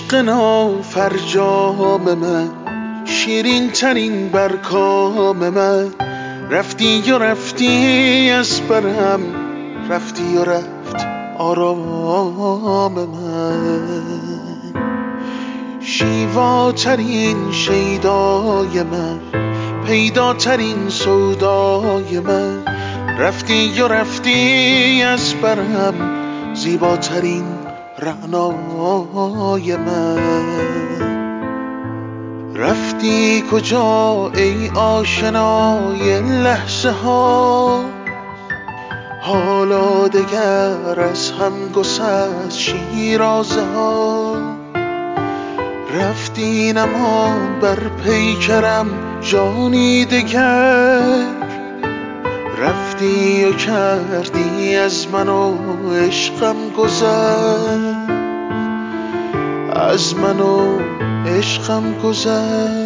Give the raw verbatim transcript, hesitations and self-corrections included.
عشق نافرجام من، شیرین ترین برکام من، رفتی و رفتی از برم، رفتی و رفت آرام من. شیواترین شیدای من، پیداترین سودای من، رفتی و رفتی از برم، زیباترین رعنای من. رفتی کجا ای آشنای لحظه ها، حالا دگر از هم گسست شیرازه ها. رفتی نماند بر پیکرم جانی دگر، رفتی و کردی از من و عشقم گذر، از من و عشقم گذر.